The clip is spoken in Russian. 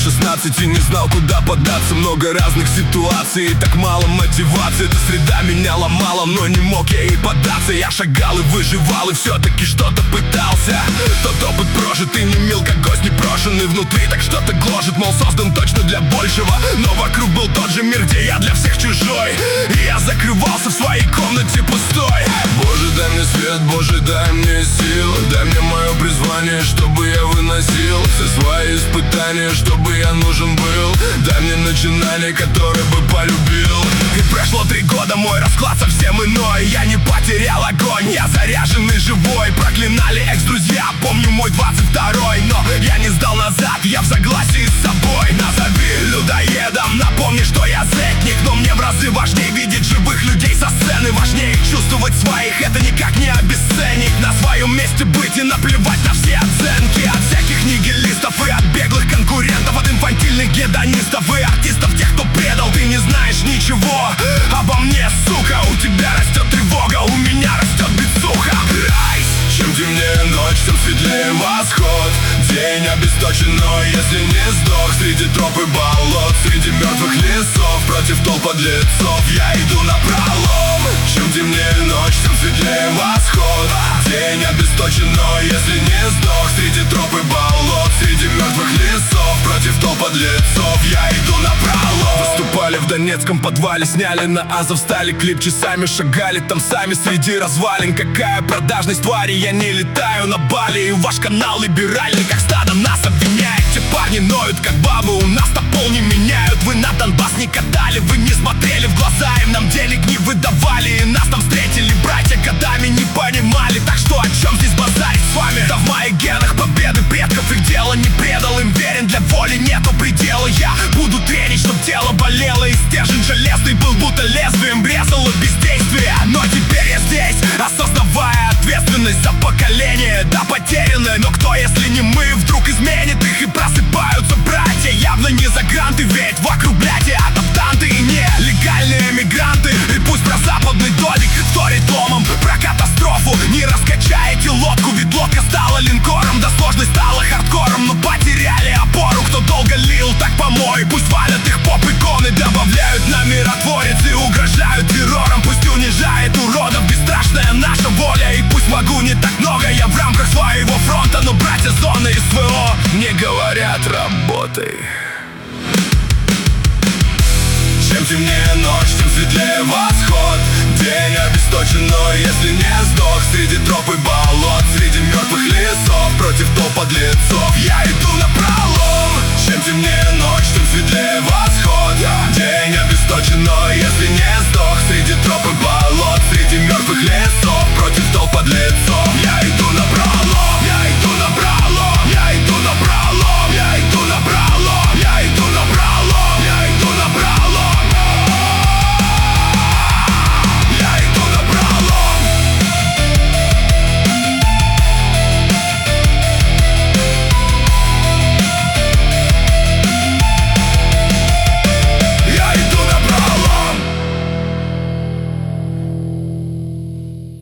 в 16 и не знал, куда податься. Много разных ситуаций и так мало мотивации. Эта среда меня ломала, но не мог я и поддаться. Я шагал и выживал, и все-таки что-то пытался. Тот опыт прожит и не мил, как гость непрошенный. Внутри так что-то гложет, мол, создан точно для большего. Но вокруг был тот же мир, где я для всех чужой. И я закрывался в своей комнате пустой. Боже, дай мне свет, Боже, дай мне сил. Дай мне мое призвание, чтобы я выносил все свои испытания, чтобы я нужен был. Дай мне начинание, которое бы полюбил. И прошло 3 года, мой расклад совсем иной. Я не потерял огонь, я заряженный живой. Проклинали экс-друзья, помню мой 22-й. Но я не сдал назад, я в согласии с собой. Назови людоедом, напомни, что я зетник. Но мне в разы важнее видеть живых людей со сцены. Важнее чувствовать своих, это никак не обесценить. На своем месте быть и наплевать на все оценки. От всяких нигилистов и от беглых конкурентов, от инфантильных гедонистов и артистов, тех, кто предал. Ты не знаешь ничего обо мне, сука. У тебя растет тревога, у меня растет бицуха. Чем темнее ночь, тем светлее восход. День обесточен, но если не сдох среди троп и болот, среди мертвых лесов, против толп подлецов я иду напролом. Чем темнее ночь, тем светлее восход. День обесточен, но если не сдох среди троп и болот, среди мертвых лесов, против толп подлецов я иду напролом. Выступали в донецком подвале, сняли на Азов, стали клип, часами шагали там сами среди развалин. Какая продажность твари, я не летаю на Бали. И ваш канал либеральный, как стадо, нас обвиняет. Те парни ноют, как бабы, у нас на пол не меняют. Вы на Донбасс не катали, вы не смотрели в глаза им, нам денег не выдавали. И нас там встретили братья, годами не понимали. Так что о чем здесь базарить с вами? Да в моих генах победы предков, их дело не предал. Им верен, для воли нету предела. Я буду тренить, чтоб тело болело. И стержень железный был будто лезвием резало бездействие. Но теперь я здесь, осознавая ответственность за поколение, да потерянное. Но кто, если не мы, вдруг изменит их и просыпаются братья? Явно не за гранты, ведь вокруг блядь адаптанты и нелегальные мигранты. И пусть про западный дождик вторит ломом, про катастрофу не раскачаете лодку. Ведь лодка стала линкором, да сложность стала хардкором. Но потеряли опору, кто долго лил, так помой. Пусть валят их поп-иконы, добавляют на миротворец и угрожают террором. Пусть унижает уродов бесстрашная наша воля. И пусть могу не так много я в рамках своего фронта, но братья зоны СВО мне говорят: работай. Чем темнее ночь, тем светлее восход. День обесточен, но если не сдох среди троп и болот, среди мертвых лесов, против толп подлецов я иду напролом. Чем темнее ночь, тем светлее восход. День обесточен, но если